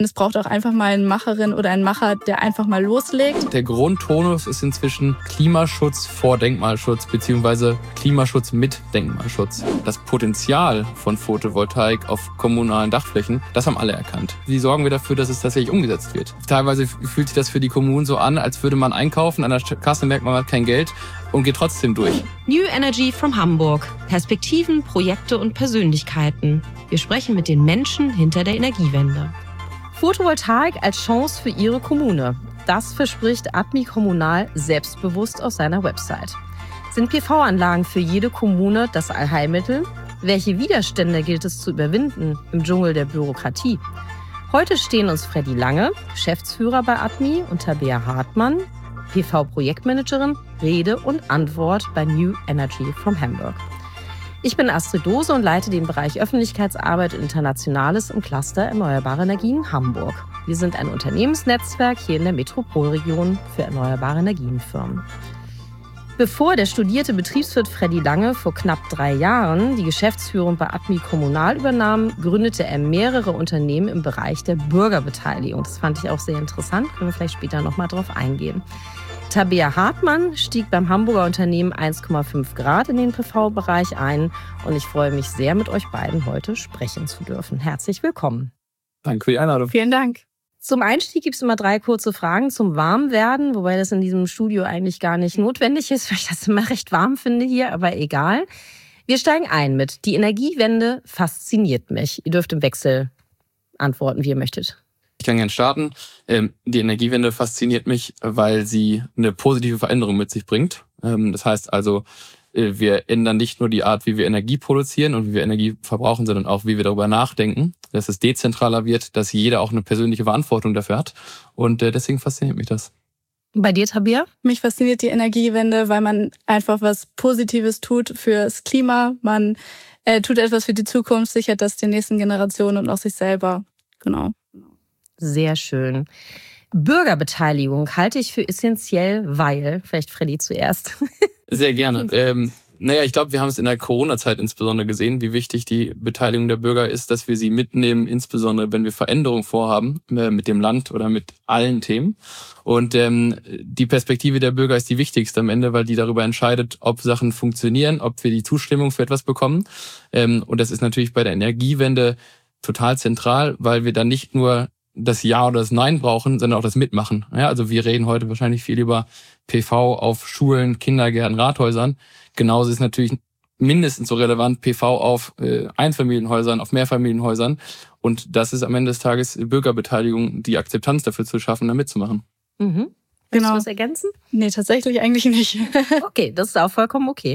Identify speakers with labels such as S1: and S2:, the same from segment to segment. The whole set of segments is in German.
S1: Es braucht auch einfach mal eine Macherin oder einen Macher, der einfach mal loslegt.
S2: Der Grundtonus ist inzwischen Klimaschutz vor Denkmalschutz bzw. Klimaschutz mit Denkmalschutz. Das Potenzial von Photovoltaik auf kommunalen Dachflächen, das haben alle erkannt. Wie sorgen wir dafür, dass es tatsächlich umgesetzt wird? Teilweise fühlt sich das für die Kommunen so an, als würde man einkaufen, an der Kasse merkt man hat kein Geld und geht trotzdem durch.
S3: New Energy from Hamburg. Perspektiven, Projekte und Persönlichkeiten. Wir sprechen mit den Menschen hinter der Energiewende. Photovoltaik als Chance für Ihre Kommune. Das verspricht Atmi Kommunal selbstbewusst auf seiner Website. Sind PV-Anlagen für jede Kommune das Allheilmittel? Welche Widerstände gilt es zu überwinden im Dschungel der Bürokratie? Heute stehen uns Freddy Lange, Geschäftsführer bei Atmi, und Tabea Hartmann, PV-Projektmanagerin, Rede und Antwort bei New Energy from Hamburg. Ich bin Astrid Dose und leite den Bereich Öffentlichkeitsarbeit und Internationales im Cluster Erneuerbare Energien Hamburg. Wir sind ein Unternehmensnetzwerk hier in der Metropolregion für erneuerbare Energienfirmen. Bevor der studierte Betriebswirt Freddy Lange vor knapp 3 Jahren die Geschäftsführung bei Atmi Kommunal übernahm, gründete er mehrere Unternehmen im Bereich der Bürgerbeteiligung. Das fand ich auch sehr interessant, können wir vielleicht später nochmal drauf eingehen. Tabea Hartmann stieg beim Hamburger Unternehmen 1,5 Grad in den PV-Bereich ein und ich freue mich sehr, mit euch beiden heute sprechen zu dürfen. Herzlich willkommen.
S2: Danke für die Einladung.
S1: Vielen Dank.
S3: Zum Einstieg gibt es immer 3 kurze Fragen zum Warmwerden, wobei das in diesem Studio eigentlich gar nicht notwendig ist, weil ich das immer recht warm finde hier, aber egal. Wir steigen ein mit: Die Energiewende fasziniert mich. Ihr dürft im Wechsel antworten, wie ihr möchtet.
S2: Ich kann gerne starten. Die Energiewende fasziniert mich, weil sie eine positive Veränderung mit sich bringt. Das heißt also, wir ändern nicht nur die Art, wie wir Energie produzieren und wie wir Energie verbrauchen, sondern auch, wie wir darüber nachdenken, dass es dezentraler wird, dass jeder auch eine persönliche Verantwortung dafür hat. Und deswegen fasziniert mich das.
S3: Bei dir, Tabea?
S1: Mich fasziniert die Energiewende, weil man einfach was Positives tut fürs Klima. Man tut etwas für die Zukunft, sichert das den nächsten Generationen und auch sich selber. Genau.
S3: Sehr schön. Bürgerbeteiligung halte ich für essentiell, weil, vielleicht Freddy zuerst.
S2: Sehr gerne. Ich glaube, wir haben es in der Corona-Zeit insbesondere gesehen, wie wichtig die Beteiligung der Bürger ist, dass wir sie mitnehmen, insbesondere wenn wir Veränderungen vorhaben mit dem Land oder mit allen Themen. Und die Perspektive der Bürger ist die wichtigste am Ende, weil die darüber entscheidet, ob Sachen funktionieren, ob wir die Zustimmung für etwas bekommen. Und das ist natürlich bei der Energiewende total zentral, weil wir dann nicht nur das Ja oder das Nein brauchen, sondern auch das Mitmachen. Ja, also wir reden heute wahrscheinlich viel über PV auf Schulen, Kindergärten, Rathäusern. Genauso ist natürlich mindestens so relevant PV auf Einfamilienhäusern, auf Mehrfamilienhäusern. Und das ist am Ende des Tages Bürgerbeteiligung, die Akzeptanz dafür zu schaffen, da mitzumachen.
S3: Mhm. Willst du was ergänzen?
S1: Nee, tatsächlich eigentlich nicht.
S3: Okay, das ist auch vollkommen okay.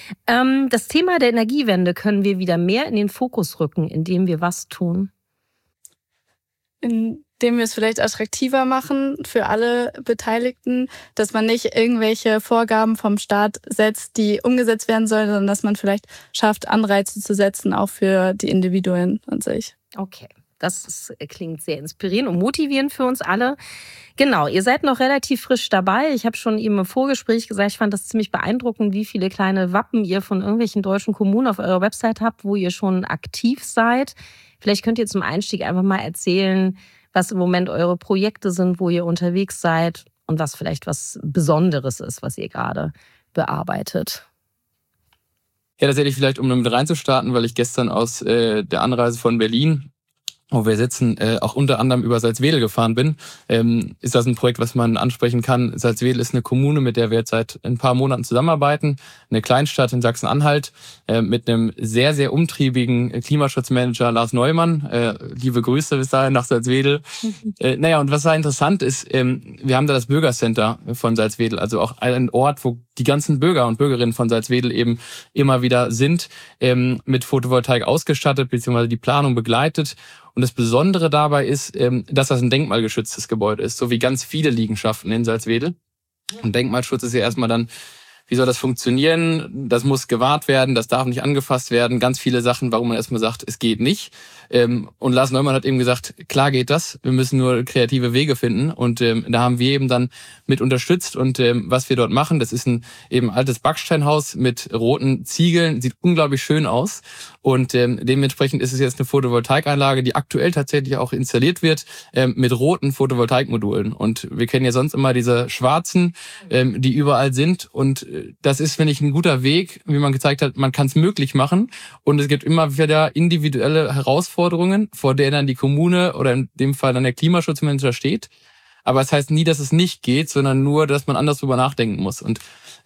S3: Das Thema der Energiewende können wir wieder mehr in den Fokus rücken, indem wir was tun?
S1: Indem wir es vielleicht attraktiver machen für alle Beteiligten, dass man nicht irgendwelche Vorgaben vom Staat setzt, die umgesetzt werden sollen, sondern dass man vielleicht schafft, Anreize zu setzen, auch für die Individuen an sich.
S3: Okay, klingt sehr inspirierend und motivierend für uns alle. Genau, ihr seid noch relativ frisch dabei. Ich habe schon eben im Vorgespräch gesagt, ich fand das ziemlich beeindruckend, wie viele kleine Wappen ihr von irgendwelchen deutschen Kommunen auf eurer Website habt, wo ihr schon aktiv seid. Vielleicht könnt ihr zum Einstieg einfach mal erzählen, was im Moment eure Projekte sind, wo ihr unterwegs seid und was vielleicht was Besonderes ist, was ihr gerade bearbeitet.
S2: Ja, tatsächlich vielleicht, um damit reinzustarten, weil ich gestern aus der Anreise von Berlin, wo wir sitzen, auch unter anderem über Salzwedel gefahren bin, ist das ein Projekt, was man ansprechen kann. Salzwedel ist eine Kommune, mit der wir jetzt seit ein paar Monaten zusammenarbeiten. Eine Kleinstadt in Sachsen-Anhalt mit einem sehr, sehr umtriebigen Klimaschutzmanager Lars Neumann. Liebe Grüße bis dahin nach Salzwedel. Und was da interessant ist, wir haben da das Bürgercenter von Salzwedel, also auch ein Ort, wo die ganzen Bürger und Bürgerinnen von Salzwedel eben immer wieder sind, mit Photovoltaik ausgestattet, beziehungsweise die Planung begleitet. Und das Besondere dabei ist, dass das ein denkmalgeschütztes Gebäude ist, so wie ganz viele Liegenschaften in Salzwedel. Und Denkmalschutz ist ja erstmal dann wie soll das funktionieren? Das muss gewahrt werden, das darf nicht angefasst werden. Ganz viele Sachen, warum man erstmal sagt, es geht nicht. Und Lars Neumann hat eben gesagt, klar geht das, wir müssen nur kreative Wege finden. Und da haben wir eben dann mit unterstützt. Und was wir dort machen, das ist ein eben altes Backsteinhaus mit roten Ziegeln, sieht unglaublich schön aus. Und dementsprechend ist es jetzt eine Photovoltaikanlage, die aktuell tatsächlich auch installiert wird mit roten Photovoltaikmodulen. Und wir kennen ja sonst immer diese schwarzen, die überall sind. Und das ist, finde ich, ein guter Weg, wie man gezeigt hat, man kann es möglich machen. Und es gibt immer wieder individuelle Herausforderungen, vor der dann die Kommune oder in dem Fall dann der Klimaschutzmanager steht. Aber es heißt nie, dass es nicht geht, sondern nur, dass man anders drüber nachdenken muss. Und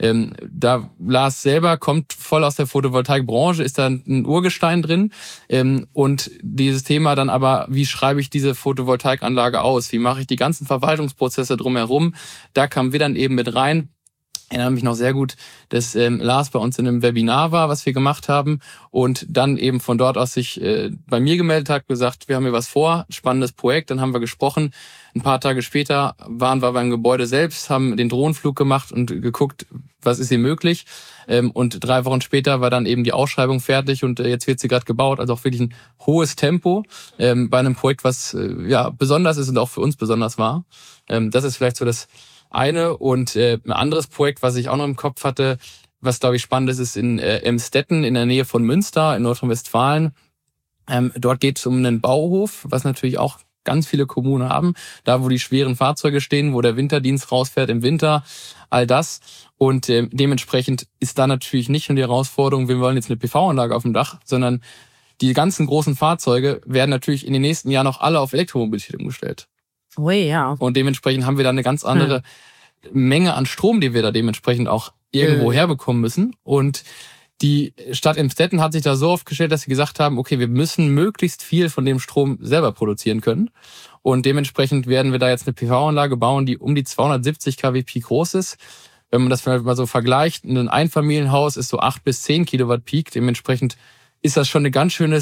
S2: da Lars selber kommt voll aus der Photovoltaikbranche, ist da ein Urgestein drin. Und dieses Thema dann aber, wie schreibe ich diese Photovoltaikanlage aus? Wie mache ich die ganzen Verwaltungsprozesse drumherum? Da kamen wir dann eben mit rein. Ich erinnere mich noch sehr gut, dass Lars bei uns in einem Webinar war, was wir gemacht haben und dann eben von dort aus sich bei mir gemeldet hat, gesagt, wir haben hier was vor, spannendes Projekt, dann haben wir gesprochen. Ein paar Tage später waren wir beim Gebäude selbst, haben den Drohnenflug gemacht und geguckt, was ist hier möglich. Und 3 Wochen später war dann eben die Ausschreibung fertig und jetzt wird sie gerade gebaut, also auch wirklich ein hohes Tempo bei einem Projekt, was ja besonders ist und auch für uns besonders war. Das ist vielleicht so das eine. Und ein anderes Projekt, was ich auch noch im Kopf hatte, was, glaube ich, spannend ist in Emstetten in der Nähe von Münster in Nordrhein-Westfalen. Dort geht es um einen Bauhof, was natürlich auch ganz viele Kommunen haben. Da, wo die schweren Fahrzeuge stehen, wo der Winterdienst rausfährt im Winter, all das. Und dementsprechend ist da natürlich nicht nur die Herausforderung, wir wollen jetzt eine PV-Anlage auf dem Dach, sondern die ganzen großen Fahrzeuge werden natürlich in den nächsten Jahren auch alle auf Elektromobilität umgestellt.
S3: Ui, ja.
S2: Und dementsprechend haben wir da eine ganz andere Menge an Strom, die wir da dementsprechend auch irgendwo herbekommen müssen. Und die Stadt Emstetten hat sich da so aufgestellt, dass sie gesagt haben, okay, wir müssen möglichst viel von dem Strom selber produzieren können. Und dementsprechend werden wir da jetzt eine PV-Anlage bauen, die um die 270 kW Peak groß ist. Wenn man das mal so vergleicht, ein Einfamilienhaus ist so 8 bis 10 Kilowatt Peak. Dementsprechend ist das schon eine ganz schön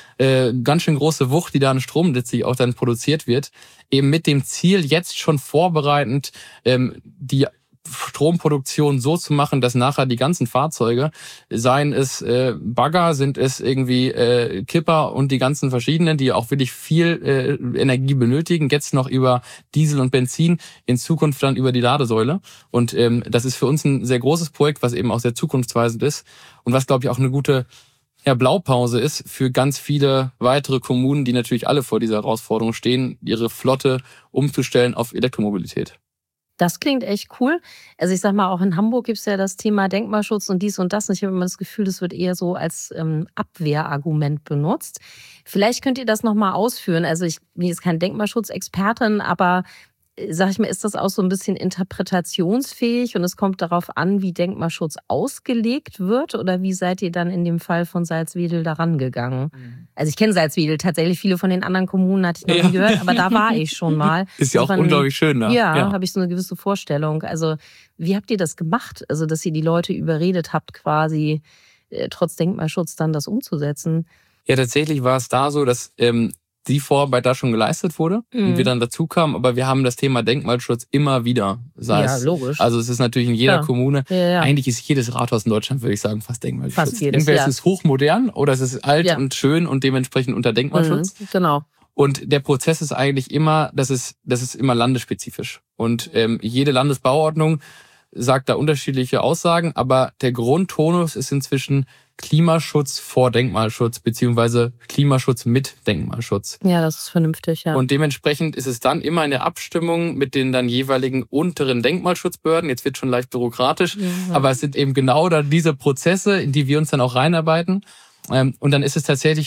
S2: große Wucht, die da an Strom letztlich auch dann produziert wird. Eben mit dem Ziel, jetzt schon vorbereitend die Stromproduktion so zu machen, dass nachher die ganzen Fahrzeuge, seien es Bagger, sind es irgendwie Kipper und die ganzen verschiedenen, die auch wirklich viel Energie benötigen, jetzt noch über Diesel und Benzin, in Zukunft dann über die Ladesäule. Und das ist für uns ein sehr großes Projekt, was eben auch sehr zukunftsweisend ist und was, glaube ich, auch eine gute Blaupause ist für ganz viele weitere Kommunen, die natürlich alle vor dieser Herausforderung stehen, ihre Flotte umzustellen auf Elektromobilität.
S3: Das klingt echt cool. Also ich sag mal, auch in Hamburg gibt es ja das Thema Denkmalschutz und dies und das. Und ich habe immer das Gefühl, das wird eher so als Abwehrargument benutzt. Vielleicht könnt ihr das nochmal ausführen. Also ich bin jetzt keine Denkmalschutzexpertin, aber sag ich mal, ist das auch so ein bisschen interpretationsfähig und es kommt darauf an, wie Denkmalschutz ausgelegt wird oder wie seid ihr dann in dem Fall von Salzwedel daran gegangen? Also ich kenne Salzwedel tatsächlich, viele von den anderen Kommunen hatte ich noch nie gehört, aber da war ich schon mal.
S2: Ist ja auch unglaublich schön, ne?
S3: Ja, habe ich so eine gewisse Vorstellung. Also wie habt ihr das gemacht? Also dass ihr die Leute überredet habt, quasi trotz Denkmalschutz dann das umzusetzen?
S2: Ja, tatsächlich war es da so, dass die Vorarbeit da schon geleistet wurde und wir dann dazu kamen, aber wir haben das Thema Denkmalschutz immer wieder.
S3: Logisch.
S2: Also es ist natürlich in jeder Kommune, eigentlich ist jedes Rathaus in Deutschland, würde ich sagen, fast Denkmalschutz.
S3: Fast jedes,
S2: entweder es ist hochmodern oder es ist alt und schön und dementsprechend unter Denkmalschutz.
S3: Genau.
S2: Und der Prozess ist eigentlich immer, das ist immer landesspezifisch. Und jede Landesbauordnung sagt da unterschiedliche Aussagen, aber der Grundtonus ist inzwischen Klimaschutz vor Denkmalschutz beziehungsweise Klimaschutz mit Denkmalschutz.
S3: Ja, das ist vernünftig, ja.
S2: Und dementsprechend ist es dann immer in der Abstimmung mit den dann jeweiligen unteren Denkmalschutzbehörden. Jetzt wird schon leicht bürokratisch, aber es sind eben genau da diese Prozesse, in die wir uns dann auch reinarbeiten. Und dann ist es tatsächlich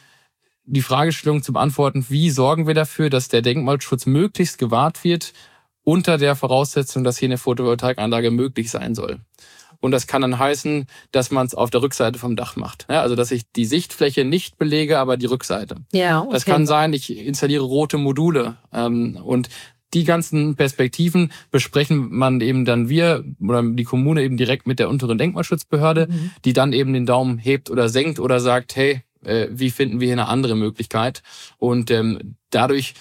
S2: die Fragestellung zu beantworten, wie sorgen wir dafür, dass der Denkmalschutz möglichst gewahrt wird, unter der Voraussetzung, dass hier eine Photovoltaikanlage möglich sein soll. Und das kann dann heißen, dass man es auf der Rückseite vom Dach macht. Ja, also dass ich die Sichtfläche nicht belege, aber die Rückseite.
S3: Ja, okay.
S2: Das kann sein, ich installiere rote Module. Und die ganzen Perspektiven besprechen man eben dann wir oder die Kommune eben direkt mit der unteren Denkmalschutzbehörde, die dann eben den Daumen hebt oder senkt oder sagt, hey, wie finden wir hier eine andere Möglichkeit? Und dadurch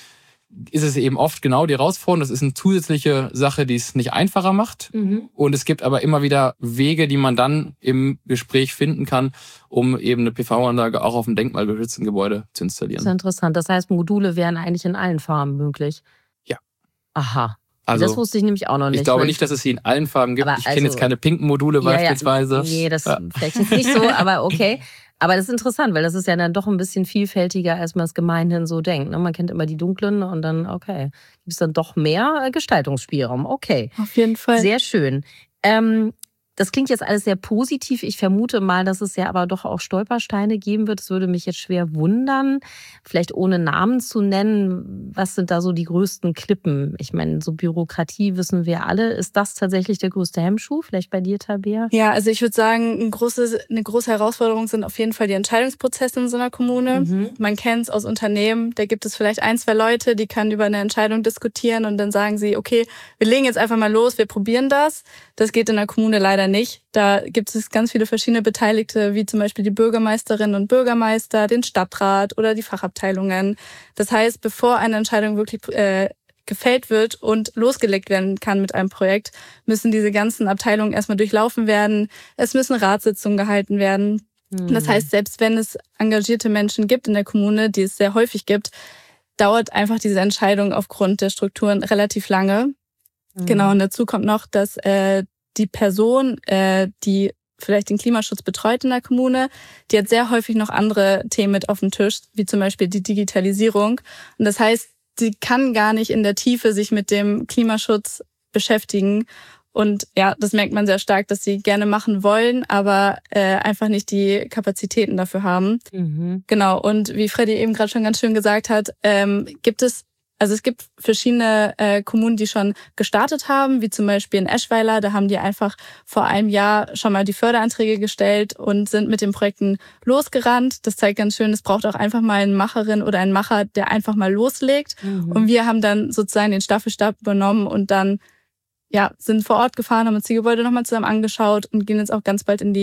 S2: ist es eben oft genau die Herausforderung. Das ist eine zusätzliche Sache, die es nicht einfacher macht. Und es gibt aber immer wieder Wege, die man dann im Gespräch finden kann, um eben eine PV-Anlage auch auf einem denkmalgeschützten Gebäude zu installieren.
S3: Das ist interessant. Das heißt, Module wären eigentlich in allen Farben möglich?
S2: Ja.
S3: Aha.
S2: Also,
S3: das wusste ich nämlich auch noch nicht.
S2: Ich glaube nicht, dass es sie in allen Farben gibt. Ich kenne jetzt keine pinken Module beispielsweise.
S3: Nee, das vielleicht jetzt nicht so, aber okay. Aber das ist interessant, weil das ist ja dann doch ein bisschen vielfältiger, als man es gemeinhin so denkt. Man kennt immer die dunklen und dann, okay, gibt es dann doch mehr Gestaltungsspielraum. Okay.
S1: Auf jeden Fall.
S3: Sehr schön. Das klingt jetzt alles sehr positiv. Ich vermute mal, dass es ja aber doch auch Stolpersteine geben wird. Es würde mich jetzt schwer wundern, vielleicht ohne Namen zu nennen. Was sind da so die größten Klippen? Ich meine, so Bürokratie wissen wir alle. Ist das tatsächlich der größte Hemmschuh? Vielleicht bei dir, Tabea?
S1: Ja, also ich würde sagen, eine große Herausforderung sind auf jeden Fall die Entscheidungsprozesse in so einer Kommune. Man kennt es aus Unternehmen. Da gibt es vielleicht 1, 2 Leute, die können über eine Entscheidung diskutieren und dann sagen sie, okay, wir legen jetzt einfach mal los, wir probieren das. Das geht in der Kommune leider nicht. Da gibt es ganz viele verschiedene Beteiligte, wie zum Beispiel die Bürgermeisterinnen und Bürgermeister, den Stadtrat oder die Fachabteilungen. Das heißt, bevor eine Entscheidung wirklich gefällt wird und losgelegt werden kann mit einem Projekt, müssen diese ganzen Abteilungen erstmal durchlaufen werden. Es müssen Ratssitzungen gehalten werden. Das heißt, selbst wenn es engagierte Menschen gibt in der Kommune, die es sehr häufig gibt, dauert einfach diese Entscheidung aufgrund der Strukturen relativ lange. Genau, und dazu kommt noch, dass die Person, die vielleicht den Klimaschutz betreut in der Kommune, die hat sehr häufig noch andere Themen mit auf dem Tisch, wie zum Beispiel die Digitalisierung. Und das heißt, sie kann gar nicht in der Tiefe sich mit dem Klimaschutz beschäftigen. Und ja, das merkt man sehr stark, dass sie gerne machen wollen, aber einfach nicht die Kapazitäten dafür haben. Genau, und wie Freddy eben gerade schon ganz schön gesagt hat, es gibt verschiedene Kommunen, die schon gestartet haben, wie zum Beispiel in Eschweiler. Da haben die einfach vor einem Jahr schon mal die Förderanträge gestellt und sind mit den Projekten losgerannt. Das zeigt ganz schön, es braucht auch einfach mal eine Macherin oder einen Macher, der einfach mal loslegt. Und wir haben dann sozusagen den Staffelstab übernommen und dann sind vor Ort gefahren, haben uns die Gebäude nochmal zusammen angeschaut und gehen jetzt auch ganz bald in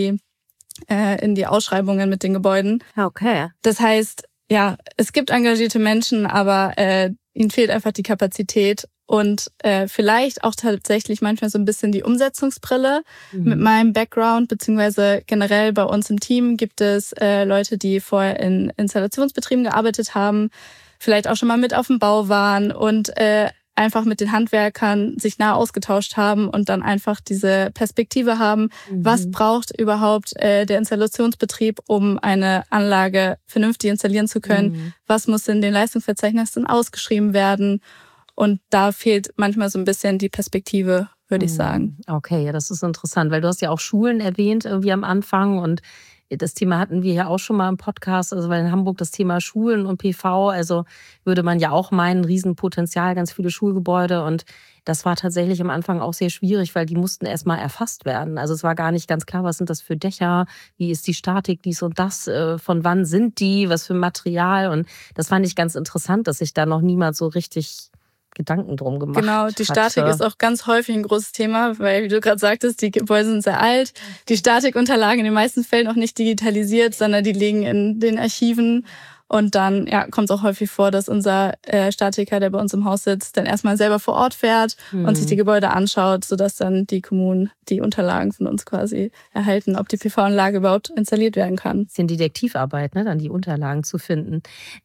S1: die Ausschreibungen mit den Gebäuden.
S3: Okay.
S1: Das heißt, ja, es gibt engagierte Menschen, aber ihnen fehlt einfach die Kapazität und vielleicht auch tatsächlich manchmal so ein bisschen die Umsetzungsbrille. Mit meinem Background, beziehungsweise generell bei uns im Team gibt es Leute, die vorher in Installationsbetrieben gearbeitet haben, vielleicht auch schon mal mit auf dem Bau waren und einfach mit den Handwerkern sich nah ausgetauscht haben und dann einfach diese Perspektive haben, was braucht überhaupt der Installationsbetrieb, um eine Anlage vernünftig installieren zu können, was muss in den Leistungsverzeichnissen ausgeschrieben werden, und da fehlt manchmal so ein bisschen die Perspektive, würde ich sagen.
S3: Okay, ja, das ist interessant, weil du hast ja auch Schulen erwähnt irgendwie am Anfang, und das Thema hatten wir ja auch schon mal im Podcast, also weil in Hamburg das Thema Schulen und PV, also würde man ja auch meinen, Riesenpotenzial, ganz viele Schulgebäude, und das war tatsächlich am Anfang auch sehr schwierig, weil die mussten erstmal erfasst werden. Also es war gar nicht ganz klar, was sind das für Dächer, wie ist die Statik, dies und das, von wann sind die, was für Material, und das fand ich ganz interessant, dass sich da noch niemand so richtig Gedanken drum gemacht.
S1: Genau, die Statik ist auch ganz häufig ein großes Thema, weil, wie du gerade sagtest, die Gebäude sind sehr alt. Die Statikunterlagen in den meisten Fällen auch nicht digitalisiert, sondern die liegen in den Archiven. Und dann kommt es auch häufig vor, dass unser Statiker, der bei uns im Haus sitzt, dann erstmal selber vor Ort fährt und sich die Gebäude anschaut, sodass dann die Kommunen die Unterlagen von uns quasi erhalten, ob die PV-Anlage überhaupt installiert werden kann.
S3: Das ist eine Detektivarbeit, ne, dann die Unterlagen zu finden.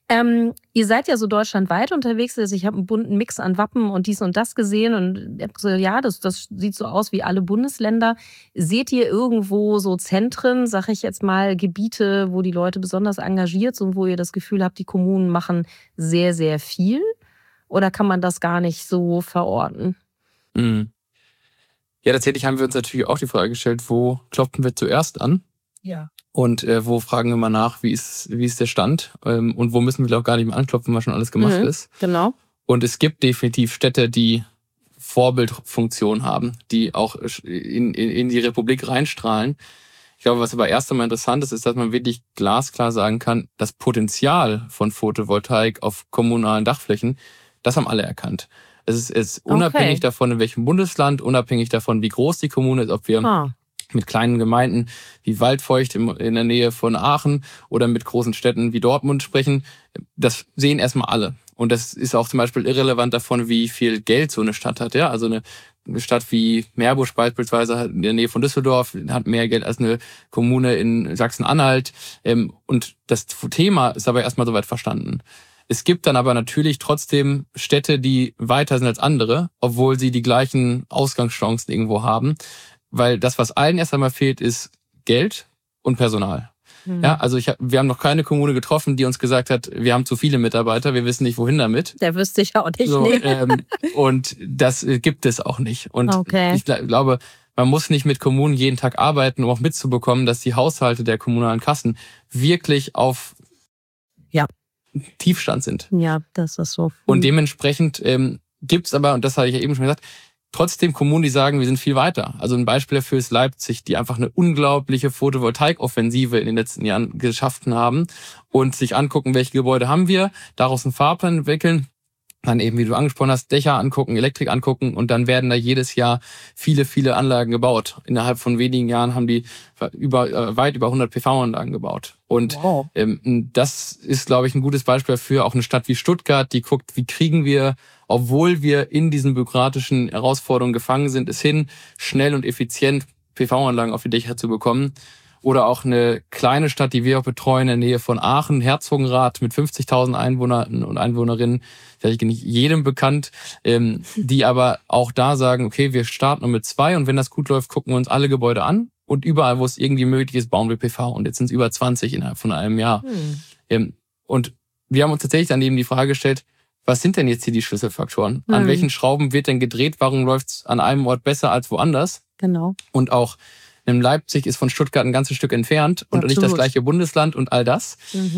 S3: Ihr seid ja so deutschlandweit unterwegs, also ich habe einen bunten Mix an Wappen und dies und das gesehen und ich habe gesagt, ja, das sieht so aus wie alle Bundesländer. Seht ihr irgendwo so Zentren, sag ich jetzt mal, Gebiete, wo die Leute besonders engagiert sind, wo ihr das Gefühl habt, die Kommunen machen sehr, sehr viel? Oder kann man das gar nicht so verorten?
S2: Ja, tatsächlich haben wir uns natürlich auch die Frage gestellt, wo klopfen wir zuerst an?
S1: Ja.
S2: Und wo fragen wir mal nach, wie ist der Stand? Und wo müssen wir auch gar nicht mehr anklopfen, was schon alles gemacht ist.
S3: Genau.
S2: Und es gibt definitiv Städte, die Vorbildfunktion haben, die auch in die Republik reinstrahlen. Ich glaube, was aber erst einmal interessant ist, dass man wirklich glasklar sagen kann, das Potenzial von Photovoltaik auf kommunalen Dachflächen, das haben alle erkannt. Es ist unabhängig davon, in welchem Bundesland, unabhängig davon, wie groß die Kommune ist, ob wir mit kleinen Gemeinden wie Waldfeucht in der Nähe von Aachen oder mit großen Städten wie Dortmund sprechen. Das sehen erstmal alle. Und das ist auch zum Beispiel irrelevant davon, wie viel Geld so eine Stadt hat. Ja, also eine Stadt wie Meerbusch beispielsweise in der Nähe von Düsseldorf hat mehr Geld als eine Kommune in Sachsen-Anhalt. Und das Thema ist aber erstmal soweit verstanden. Es gibt dann aber natürlich trotzdem Städte, die weiter sind als andere, obwohl sie die gleichen Ausgangschancen irgendwo haben. Weil das, was allen erst einmal fehlt, ist Geld und Personal. Ja, also wir haben noch keine Kommune getroffen, die uns gesagt hat, wir haben zu viele Mitarbeiter, wir wissen nicht, wohin damit.
S3: Der wüsste ich auch nicht.
S2: So, und das gibt es auch nicht. Und ich glaube, man muss nicht mit Kommunen jeden Tag arbeiten, um auch mitzubekommen, dass die Haushalte der kommunalen Kassen wirklich auf Tiefstand sind.
S3: Ja, das ist so.
S2: Und dementsprechend gibt's aber, und das hatte ich ja eben schon gesagt, trotzdem Kommunen, die sagen, wir sind viel weiter. Also ein Beispiel dafür ist Leipzig, die einfach eine unglaubliche Photovoltaikoffensive in den letzten Jahren geschaffen haben und sich angucken, welche Gebäude haben wir, daraus einen Fahrplan entwickeln, dann eben, wie du angesprochen hast, Dächer angucken, Elektrik angucken und dann werden da jedes Jahr viele, viele Anlagen gebaut. Innerhalb von wenigen Jahren haben die weit über 100 PV-Anlagen gebaut. Und das ist, glaube ich, ein gutes Beispiel dafür. Auch eine Stadt wie Stuttgart, die guckt, wie kriegen wir, obwohl wir in diesen bürokratischen Herausforderungen gefangen sind, es hin, schnell und effizient PV-Anlagen auf die Dächer zu bekommen. Oder auch eine kleine Stadt, die wir auch betreuen, in der Nähe von Aachen, Herzogenrath mit 50.000 Einwohnern und Einwohnerinnen, vielleicht nicht jedem bekannt, die aber auch da sagen, okay, wir starten nur mit 2 und wenn das gut läuft, gucken wir uns alle Gebäude an und überall, wo es irgendwie möglich ist, bauen wir PV. Und jetzt sind es über 20 innerhalb von einem Jahr. Und wir haben uns tatsächlich dann eben die Frage gestellt, was sind denn jetzt hier die Schlüsselfaktoren? An welchen Schrauben wird denn gedreht? Warum läuft es an einem Ort besser als woanders?
S3: Genau.
S2: Und auch Leipzig ist von Stuttgart ein ganzes Stück entfernt und nicht das gleiche Bundesland und all das.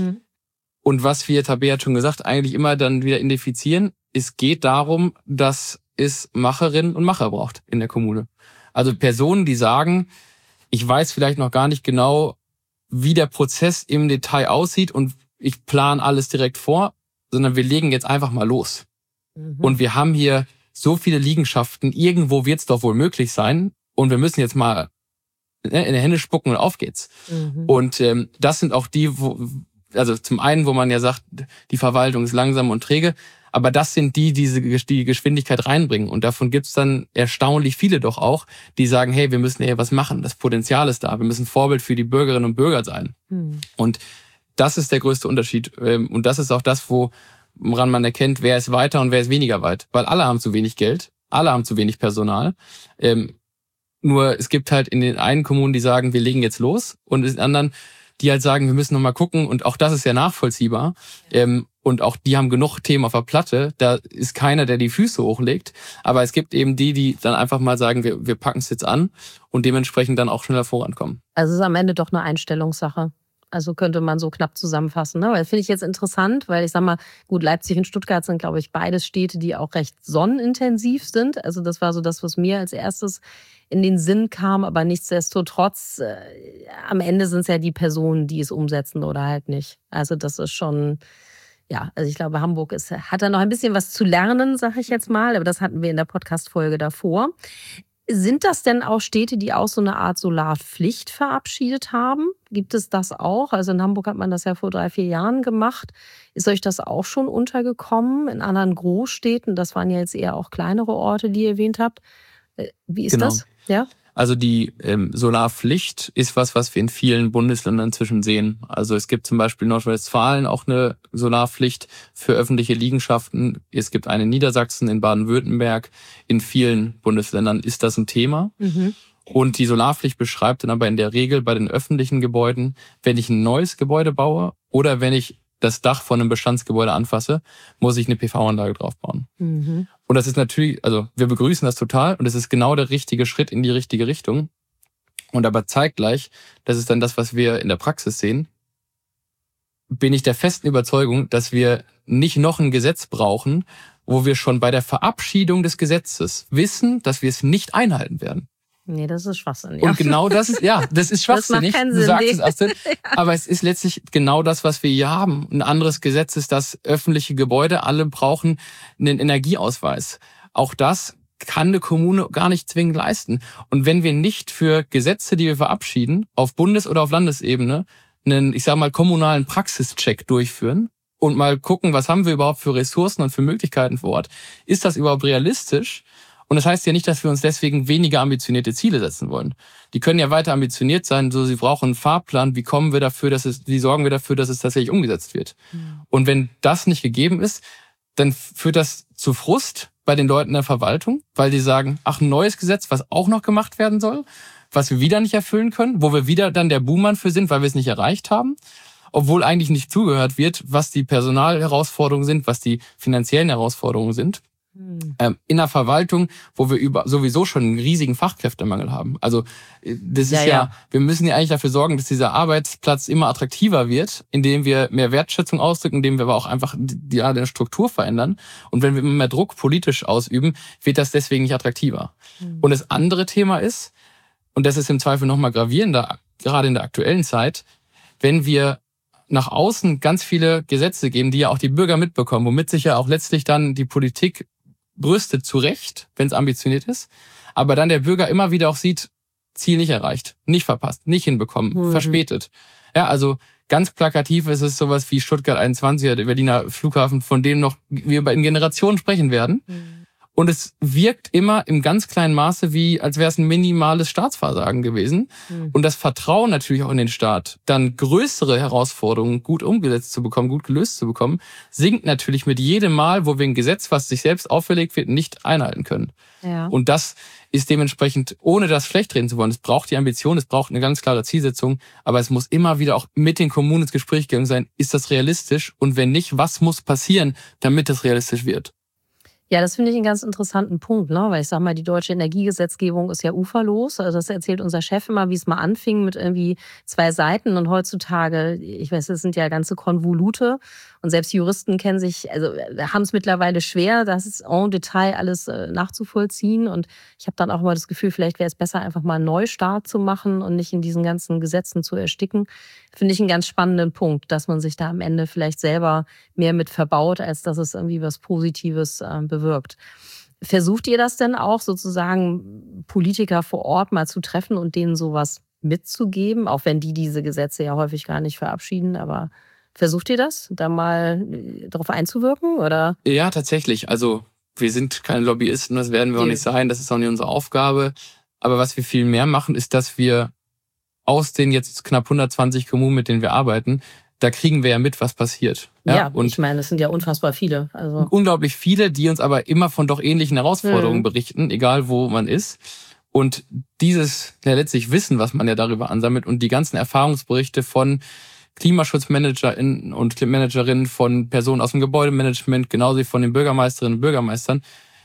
S2: Und was wir, Tabea hat schon gesagt, eigentlich immer dann wieder identifizieren, es geht darum, dass es Macherinnen und Macher braucht in der Kommune. Also Personen, die sagen, ich weiß vielleicht noch gar nicht genau, wie der Prozess im Detail aussieht und ich plane alles direkt vor, sondern wir legen jetzt einfach mal los. Und wir haben hier so viele Liegenschaften, irgendwo wird es doch wohl möglich sein und wir müssen jetzt mal in die Hände spucken und auf geht's. Und das sind auch die, also zum einen, wo man ja sagt, die Verwaltung ist langsam und träge, aber das sind die Geschwindigkeit reinbringen. Und davon gibt's dann erstaunlich viele doch auch, die sagen, hey, wir müssen was machen, das Potenzial ist da, wir müssen Vorbild für die Bürgerinnen und Bürger sein. Und das ist der größte Unterschied. Und das ist auch das, woran man erkennt, wer ist weiter und wer ist weniger weit. Weil alle haben zu wenig Geld, alle haben zu wenig Personal. Nur es gibt halt in den einen Kommunen, die sagen, wir legen jetzt los, und in den anderen, die halt sagen, wir müssen noch mal gucken, und auch das ist ja nachvollziehbar. Und auch die haben genug Themen auf der Platte, da ist keiner, der die Füße hochlegt. Aber es gibt eben die dann einfach mal sagen, wir packen es jetzt an und dementsprechend dann auch schneller vorankommen.
S3: Also es ist am Ende doch eine Einstellungssache. Also könnte man so knapp zusammenfassen. Ne? Weil das finde ich jetzt interessant, weil ich sag mal, gut, Leipzig und Stuttgart sind, glaube ich, beides Städte, die auch recht sonnenintensiv sind. Also das war so das, was mir als erstes in den Sinn kam. Aber nichtsdestotrotz, am Ende sind es ja die Personen, die es umsetzen oder halt nicht. Also das ist schon, ja, also ich glaube, Hamburg hat da noch ein bisschen was zu lernen, sage ich jetzt mal. Aber das hatten wir in der Podcast-Folge davor. Sind das denn auch Städte, die auch so eine Art Solarpflicht verabschiedet haben? Gibt es das auch? Also in Hamburg hat man das ja vor 3-4 Jahren gemacht. Ist euch das auch schon untergekommen in anderen Großstädten? Das waren ja jetzt eher auch kleinere Orte, die ihr erwähnt habt. Wie ist das? Ja?
S2: Also die Solarpflicht ist was wir in vielen Bundesländern inzwischen sehen. Also es gibt zum Beispiel in Nordrhein-Westfalen auch eine Solarpflicht für öffentliche Liegenschaften. Es gibt eine in Niedersachsen, in Baden-Württemberg. In vielen Bundesländern ist das ein Thema. Und die Solarpflicht beschreibt dann aber in der Regel bei den öffentlichen Gebäuden, wenn ich ein neues Gebäude baue oder wenn ich das Dach von einem Bestandsgebäude anfasse, muss ich eine PV-Anlage draufbauen. Und das ist natürlich, also wir begrüßen das total und es ist genau der richtige Schritt in die richtige Richtung. Und aber zeitgleich, das ist dann das, was wir in der Praxis sehen, bin ich der festen Überzeugung, dass wir nicht noch ein Gesetz brauchen, wo wir schon bei der Verabschiedung des Gesetzes wissen, dass wir es nicht einhalten werden.
S3: Nee, das ist Schwachsinn.
S2: Ja. Und genau das ist, das ist schwachsinnig.
S3: Das macht keinen
S2: Sinn. Du sagst es, Astrid.
S3: Ja.
S2: Aber es ist letztlich genau das, was wir hier haben. Ein anderes Gesetz ist, dass öffentliche Gebäude alle brauchen einen Energieausweis. Auch das kann eine Kommune gar nicht zwingend leisten. Und wenn wir nicht für Gesetze, die wir verabschieden, auf Bundes- oder auf Landesebene einen, ich sag mal, kommunalen Praxischeck durchführen und mal gucken, was haben wir überhaupt für Ressourcen und für Möglichkeiten vor Ort. Ist das überhaupt realistisch? Und das heißt ja nicht, dass wir uns deswegen weniger ambitionierte Ziele setzen wollen. Die können ja weiter ambitioniert sein, so sie brauchen einen Fahrplan. Wie sorgen wir dafür, dass es tatsächlich umgesetzt wird? Und wenn das nicht gegeben ist, dann führt das zu Frust bei den Leuten der Verwaltung, weil die sagen, ach, ein neues Gesetz, was auch noch gemacht werden soll, was wir wieder nicht erfüllen können, wo wir wieder dann der Buhmann für sind, weil wir es nicht erreicht haben, obwohl eigentlich nicht zugehört wird, was die Personalherausforderungen sind, was die finanziellen Herausforderungen sind. In der Verwaltung, wo wir sowieso schon einen riesigen Fachkräftemangel haben. Also das ist wir müssen ja eigentlich dafür sorgen, dass dieser Arbeitsplatz immer attraktiver wird, indem wir mehr Wertschätzung ausdrücken, indem wir aber auch einfach die Struktur verändern. Und wenn wir immer mehr Druck politisch ausüben, wird das deswegen nicht attraktiver. Und das andere Thema ist, und das ist im Zweifel noch mal gravierender, gerade in der aktuellen Zeit, wenn wir nach außen ganz viele Gesetze geben, die ja auch die Bürger mitbekommen, womit sich ja auch letztlich dann die Politik brüstet, zu Recht, wenn es ambitioniert ist, aber dann der Bürger immer wieder auch sieht, Ziel nicht erreicht, nicht verpasst, nicht hinbekommen, verspätet. Ja, also ganz plakativ ist es sowas wie Stuttgart 21, der Berliner Flughafen, von dem noch wir in Generationen sprechen werden. Und es wirkt immer im ganz kleinen Maße wie, als wäre es ein minimales Staatsversagen gewesen. Und das Vertrauen natürlich auch in den Staat, dann größere Herausforderungen gut umgesetzt zu bekommen, gut gelöst zu bekommen, sinkt natürlich mit jedem Mal, wo wir ein Gesetz, was sich selbst auferlegt wird, nicht einhalten können. Ja. Und das ist dementsprechend, ohne das schlecht reden zu wollen, es braucht die Ambition, es braucht eine ganz klare Zielsetzung, aber es muss immer wieder auch mit den Kommunen ins Gespräch gegangen sein, ist das realistisch? Und wenn nicht, was muss passieren, damit es realistisch wird?
S3: Ja, das finde ich einen ganz interessanten Punkt, ne? Weil ich sage mal, die deutsche Energiegesetzgebung ist ja uferlos. Also das erzählt unser Chef immer, wie es mal anfing mit irgendwie 2 Seiten und heutzutage, ich weiß, das sind ja ganze Konvolute und selbst Juristen kennen sich, also haben es mittlerweile schwer, das ist en Detail alles nachzuvollziehen und ich habe dann auch immer das Gefühl, vielleicht wäre es besser, einfach mal einen Neustart zu machen und nicht in diesen ganzen Gesetzen zu ersticken. Finde ich einen ganz spannenden Punkt, dass man sich da am Ende vielleicht selber mehr mit verbaut, als dass es irgendwie was Positives bewirkt. Versucht ihr das denn auch sozusagen, Politiker vor Ort mal zu treffen und denen sowas mitzugeben, auch wenn die diese Gesetze ja häufig gar nicht verabschieden, aber versucht ihr das, da mal darauf einzuwirken, oder?
S2: Ja, tatsächlich. Also wir sind keine Lobbyisten, das werden wir auch nicht sein, das ist auch nicht unsere Aufgabe. Aber was wir viel mehr machen, ist, dass wir aus den jetzt knapp 120 Kommunen, mit denen wir arbeiten, da kriegen wir ja mit, was passiert.
S3: Ja, und ich meine, es sind ja unfassbar viele. Also
S2: unglaublich viele, die uns aber immer von doch ähnlichen Herausforderungen berichten, egal wo man ist. Und dieses letztlich Wissen, was man ja darüber ansammelt und die ganzen Erfahrungsberichte von KlimaschutzmanagerInnen und Managerinnen, von Personen aus dem Gebäudemanagement, genauso wie von den Bürgermeisterinnen und Bürgermeistern,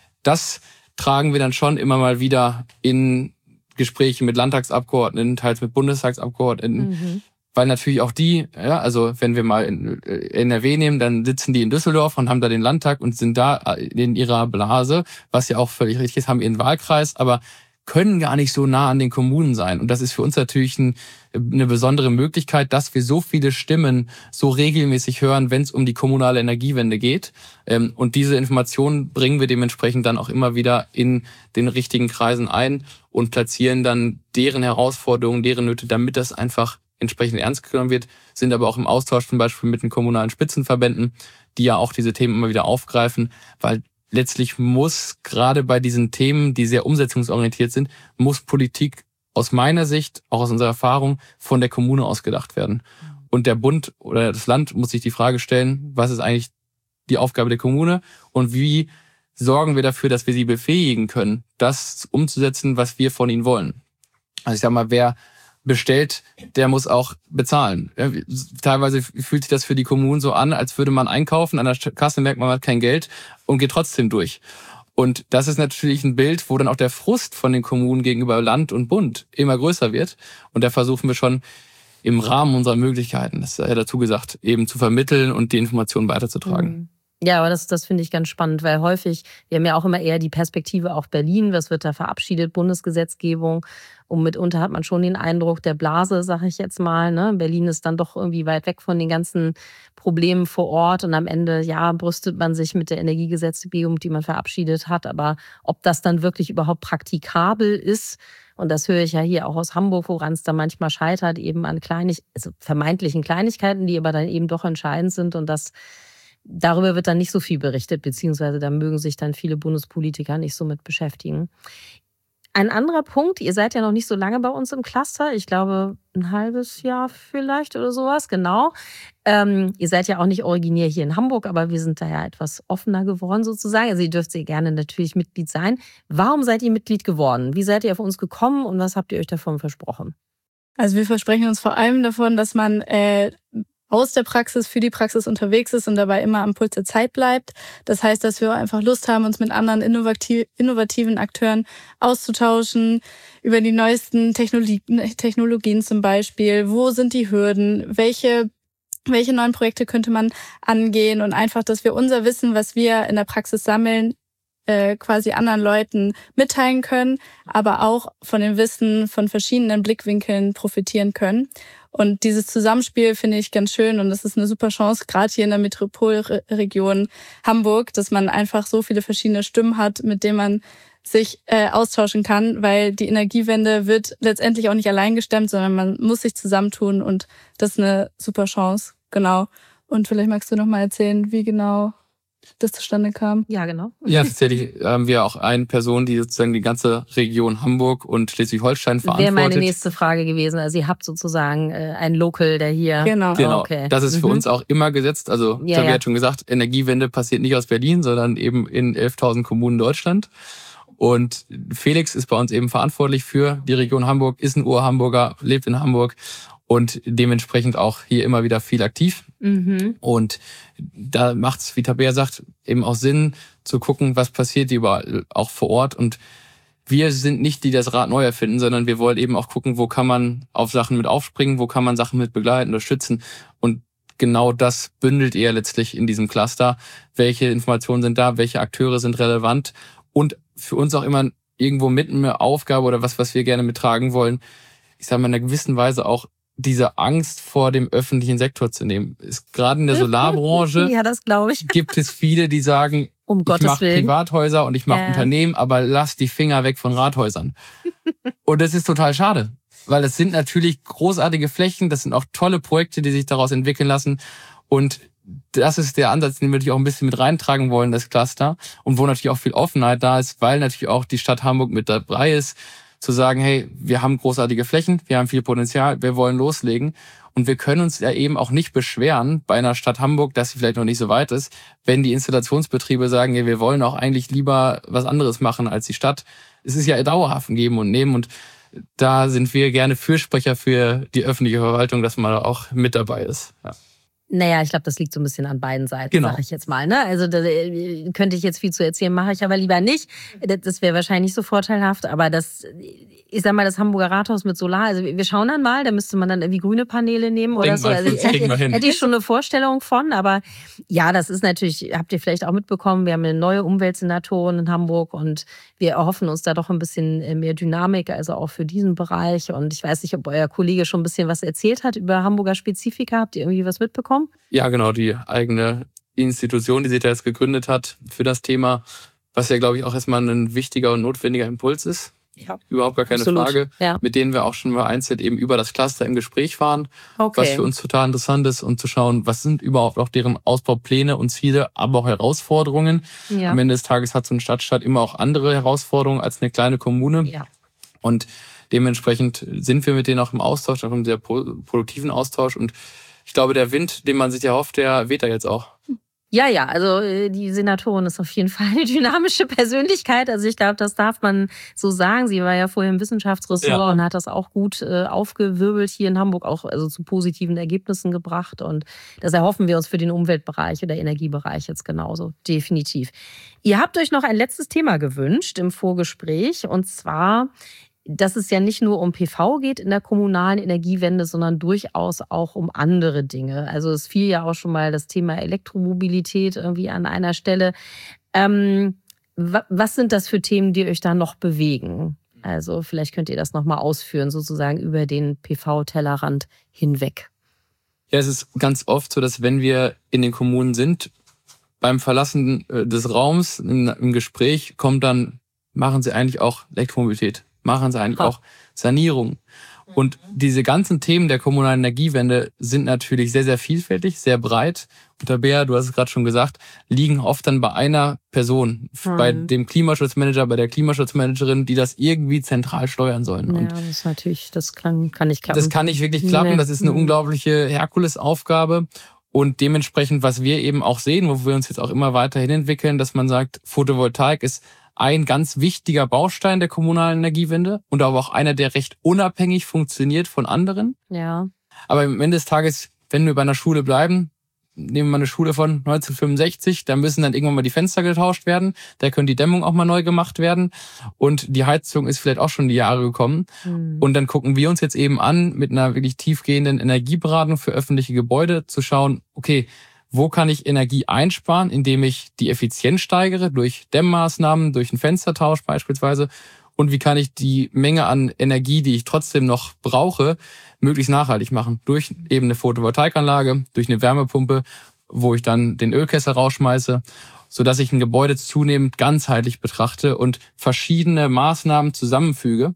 S2: das tragen wir dann schon immer mal wieder in Gespräche mit Landtagsabgeordneten, teils mit Bundestagsabgeordneten, weil natürlich auch die, ja, also wenn wir mal in NRW nehmen, dann sitzen die in Düsseldorf und haben da den Landtag und sind da in ihrer Blase, was ja auch völlig richtig ist, haben ihren Wahlkreis, aber können gar nicht so nah an den Kommunen sein. Und das ist für uns natürlich eine besondere Möglichkeit, dass wir so viele Stimmen so regelmäßig hören, wenn es um die kommunale Energiewende geht. Und diese Informationen bringen wir dementsprechend dann auch immer wieder in den richtigen Kreisen ein und platzieren dann deren Herausforderungen, deren Nöte, damit das einfach entsprechend ernst genommen wird, sind aber auch im Austausch zum Beispiel mit den kommunalen Spitzenverbänden, die ja auch diese Themen immer wieder aufgreifen, weil letztlich muss gerade bei diesen Themen, die sehr umsetzungsorientiert sind, muss Politik aus meiner Sicht, auch aus unserer Erfahrung, von der Kommune aus gedacht werden. Und der Bund oder das Land muss sich die Frage stellen, was ist eigentlich die Aufgabe der Kommune und wie sorgen wir dafür, dass wir sie befähigen können, das umzusetzen, was wir von ihnen wollen. Also ich sag mal, wer bestellt, der muss auch bezahlen. Ja, teilweise fühlt sich das für die Kommunen so an, als würde man einkaufen, an der Kasse merkt man hat kein Geld und geht trotzdem durch. Und das ist natürlich ein Bild, wo dann auch der Frust von den Kommunen gegenüber Land und Bund immer größer wird. Und da versuchen wir schon im Rahmen unserer Möglichkeiten, das ist ja dazu gesagt, eben zu vermitteln und die Informationen weiterzutragen.
S3: Ja, aber das finde ich ganz spannend, weil häufig, wir haben ja auch immer eher die Perspektive auf Berlin, was wird da verabschiedet, Bundesgesetzgebung. Und mitunter hat man schon den Eindruck der Blase, sage ich jetzt mal. Ne? Berlin ist dann doch irgendwie weit weg von den ganzen Problemen vor Ort. Und am Ende, ja, brüstet man sich mit der Energiegesetzgebung, die man verabschiedet hat. Aber ob das dann wirklich überhaupt praktikabel ist, und das höre ich ja hier auch aus Hamburg, woran es da manchmal scheitert, eben an vermeintlichen Kleinigkeiten, die aber dann eben doch entscheidend sind. Und das darüber wird dann nicht so viel berichtet, beziehungsweise da mögen sich dann viele Bundespolitiker nicht so mit beschäftigen. Ein anderer Punkt, ihr seid ja noch nicht so lange bei uns im Cluster, ich glaube ein halbes Jahr vielleicht oder sowas, genau. Ihr seid ja auch nicht originär hier in Hamburg, aber wir sind da ja etwas offener geworden sozusagen. Also ihr dürft sehr gerne natürlich Mitglied sein. Warum seid ihr Mitglied geworden? Wie seid ihr auf uns gekommen und was habt ihr euch davon versprochen?
S1: Also wir versprechen uns vor allem davon, dass man aus der Praxis für die Praxis unterwegs ist und dabei immer am Puls der Zeit bleibt. Das heißt, dass wir einfach Lust haben, uns mit anderen innovativen Akteuren auszutauschen, über die neuesten Technologien zum Beispiel. Wo sind die Hürden? Welche neuen Projekte könnte man angehen? Und einfach, dass wir unser Wissen, was wir in der Praxis sammeln, quasi anderen Leuten mitteilen können, aber auch von dem Wissen von verschiedenen Blickwinkeln profitieren können. Und dieses Zusammenspiel finde ich ganz schön und das ist eine super Chance, gerade hier in der Metropolregion Hamburg, dass man einfach so viele verschiedene Stimmen hat, mit denen man sich austauschen kann, weil die Energiewende wird letztendlich auch nicht allein gestemmt, sondern man muss sich zusammentun und das ist eine super Chance. Genau. Und vielleicht magst du noch mal erzählen, wie genau das zustande kam.
S3: Ja, genau.
S2: Ja, tatsächlich haben wir auch eine Person, die sozusagen die ganze Region Hamburg und Schleswig-Holstein verantwortet.
S3: Wäre meine nächste Frage gewesen. Also ihr habt sozusagen einen Local, der hier...
S2: Genau.
S3: Okay.
S2: Das ist für uns auch immer gesetzt. Also Xavier hat schon gesagt, Energiewende passiert nicht aus Berlin, sondern eben in 11.000 Kommunen Deutschland. Und Felix ist bei uns eben verantwortlich für die Region Hamburg, ist ein Ur-Hamburger, lebt in Hamburg und dementsprechend auch hier immer wieder viel aktiv. Und da macht es, wie Tabea sagt, eben auch Sinn zu gucken, was passiert überall auch vor Ort. Und wir sind nicht die, die das Rad neu erfinden, sondern wir wollen eben auch gucken, wo kann man auf Sachen mit aufspringen, wo kann man Sachen mit begleiten, unterstützen. Und genau das bündelt ihr letztlich in diesem Cluster. Welche Informationen sind da, welche Akteure sind relevant und für uns auch immer irgendwo mit eine Aufgabe oder was wir gerne mittragen wollen, ich sage mal in einer gewissen Weise auch diese Angst vor dem öffentlichen Sektor zu nehmen. Ist gerade in der Solarbranche
S3: ja, das glaube ich.
S2: Gibt es viele, die sagen,
S3: um
S2: ich mache Privathäuser und ich mache Unternehmen, aber lass die Finger weg von Rathäusern. Und das ist total schade, weil es sind natürlich großartige Flächen, das sind auch tolle Projekte, die sich daraus entwickeln lassen und das ist der Ansatz, den wir natürlich auch ein bisschen mit reintragen wollen, das Cluster und wo natürlich auch viel Offenheit da ist, weil natürlich auch die Stadt Hamburg mit dabei ist, zu sagen, hey, wir haben großartige Flächen, wir haben viel Potenzial, wir wollen loslegen. Und wir können uns ja eben auch nicht beschweren bei einer Stadt Hamburg, dass sie vielleicht noch nicht so weit ist, wenn die Installationsbetriebe sagen, ja, wir wollen auch eigentlich lieber was anderes machen als die Stadt. Es ist ja dauerhaft ein Geben und Nehmen und da sind wir gerne Fürsprecher für die öffentliche Verwaltung, dass man auch mit dabei ist. Ja.
S3: Naja, ich glaube, das liegt so ein bisschen an beiden Seiten,
S2: genau.
S3: Sage ich jetzt mal. Ne? Also da könnte ich jetzt viel zu erzählen, mache ich aber lieber nicht. Das wäre wahrscheinlich nicht so vorteilhaft, aber das, ich sag mal, das Hamburger Rathaus mit Solar, also wir schauen dann mal, da müsste man dann irgendwie grüne Paneele nehmen oder so. Also hätte ich schon eine Vorstellung von, aber ja, das ist natürlich, habt ihr vielleicht auch mitbekommen, wir haben eine neue Umweltsenatorin in Hamburg und wir erhoffen uns da doch ein bisschen mehr Dynamik, also auch für diesen Bereich. Und ich weiß nicht, ob euer Kollege schon ein bisschen was erzählt hat über Hamburger Spezifika. Habt ihr irgendwie was mitbekommen?
S2: Ja, genau, die eigene Institution, die sie da jetzt gegründet hat für das Thema, was ja, glaube ich, auch erstmal ein wichtiger und notwendiger Impuls ist.
S3: Ja,
S2: überhaupt gar keine Frage, mit denen wir auch schon mal einzeln eben über das Cluster im Gespräch waren, was für uns total interessant ist, um zu schauen, was sind überhaupt auch deren Ausbaupläne und Ziele, aber auch Herausforderungen. Ja. Am Ende des Tages hat so eine Stadtstaat immer auch andere Herausforderungen als eine kleine Kommune.
S3: Ja.
S2: Und dementsprechend sind wir mit denen auch im Austausch, auch im sehr produktiven Austausch. Und ich glaube, der Wind, den man sich erhofft, der weht da jetzt auch.
S3: Ja, also die Senatorin ist auf jeden Fall eine dynamische Persönlichkeit. Also ich glaube, das darf man so sagen. Sie war ja vorher im Wissenschaftsressort und hat das auch gut aufgewirbelt hier in Hamburg, auch also zu positiven Ergebnissen gebracht. Und das erhoffen wir uns für den Umweltbereich oder Energiebereich jetzt genauso, definitiv. Ihr habt euch noch ein letztes Thema gewünscht im Vorgespräch und zwar, dass es ja nicht nur um PV geht in der kommunalen Energiewende, sondern durchaus auch um andere Dinge. Also es fiel ja auch schon mal das Thema Elektromobilität irgendwie an einer Stelle. Was sind das für Themen, die euch da noch bewegen? Also vielleicht könnt ihr das nochmal ausführen, sozusagen über den PV-Tellerrand hinweg.
S2: Ja, es ist ganz oft so, dass wenn wir in den Kommunen sind, beim Verlassen des Raums im Gespräch kommt dann, machen Sie eigentlich auch Elektromobilität? Machen sie eigentlich auch Sanierung. Und diese ganzen Themen der kommunalen Energiewende sind natürlich sehr, sehr vielfältig, sehr breit. Und Tabea, du hast es gerade schon gesagt, liegen oft dann bei einer Person, bei dem Klimaschutzmanager, bei der Klimaschutzmanagerin, die das irgendwie zentral steuern sollen.
S3: Ja,
S2: Und
S3: das ist natürlich, kann nicht klappen.
S2: das kann nicht wirklich klappen. Das ist eine unglaubliche Herkulesaufgabe. Und dementsprechend, was wir eben auch sehen, wo wir uns jetzt auch immer weiterhin entwickeln, dass man sagt, Photovoltaik ist ein ganz wichtiger Baustein der kommunalen Energiewende und aber auch einer, der recht unabhängig funktioniert von anderen.
S3: Ja.
S2: Aber am Ende des Tages, wenn wir bei einer Schule bleiben, nehmen wir eine Schule von 1965, da müssen dann irgendwann mal die Fenster getauscht werden, da können die Dämmung auch mal neu gemacht werden und die Heizung ist vielleicht auch schon die Jahre gekommen. Und dann gucken wir uns jetzt eben an, mit einer wirklich tiefgehenden Energieberatung für öffentliche Gebäude zu schauen, okay, wo kann ich Energie einsparen, indem ich die Effizienz steigere, durch Dämmmaßnahmen, durch einen Fenstertausch beispielsweise, und wie kann ich die Menge an Energie, die ich trotzdem noch brauche, möglichst nachhaltig machen. Durch eben eine Photovoltaikanlage, durch eine Wärmepumpe, wo ich dann den Ölkessel rausschmeiße, sodass ich ein Gebäude zunehmend ganzheitlich betrachte und verschiedene Maßnahmen zusammenfüge,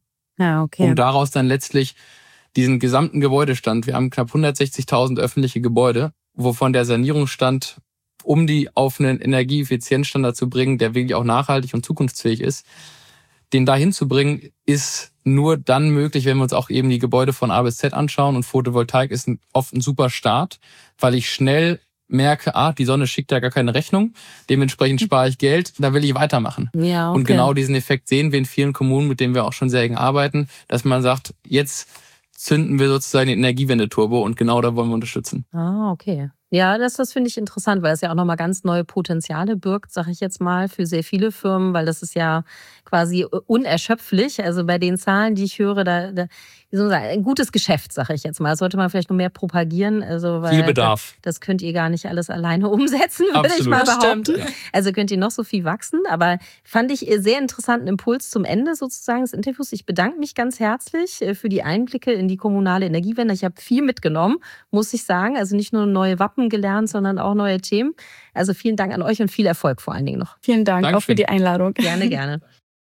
S2: um daraus dann letztlich diesen gesamten Gebäudestand, wir haben knapp 160.000 öffentliche Gebäude, wovon der Sanierungsstand, um die auf einen Energieeffizienzstandard zu bringen, der wirklich auch nachhaltig und zukunftsfähig ist, den dahin zu bringen, ist nur dann möglich, wenn wir uns auch eben die Gebäude von A bis Z anschauen. Und Photovoltaik ist oft ein super Start, weil ich schnell merke, die Sonne schickt ja gar keine Rechnung, dementsprechend spare ich Geld, da will ich weitermachen.
S3: Ja, okay.
S2: Und genau diesen Effekt sehen wir in vielen Kommunen, mit denen wir auch schon sehr eng arbeiten, dass man sagt, jetzt zünden wir sozusagen den Energiewende-Turbo und genau da wollen wir unterstützen.
S3: Okay. Ja, das finde ich interessant, weil es ja auch nochmal ganz neue Potenziale birgt, sage ich jetzt mal, für sehr viele Firmen, weil das ist ja quasi unerschöpflich. Also bei den Zahlen, die ich höre, wie soll man sagen, ein gutes Geschäft, sage ich jetzt mal. Das sollte man vielleicht noch mehr propagieren. Also, weil
S2: viel Bedarf.
S3: Das könnt ihr gar nicht alles alleine umsetzen, würde ich mal behaupten. Stimmt, ja. Also könnt ihr noch so viel wachsen. Aber fand ich sehr interessanten Impuls zum Ende sozusagen des Interviews. Ich bedanke mich ganz herzlich für die Einblicke in die kommunale Energiewende. Ich habe viel mitgenommen, muss ich sagen. Also nicht nur neue Wappen gelernt, sondern auch neue Themen. Also vielen Dank an euch und viel Erfolg vor allen Dingen noch.
S1: Vielen Dank auch für die Einladung.
S3: Gerne, gerne.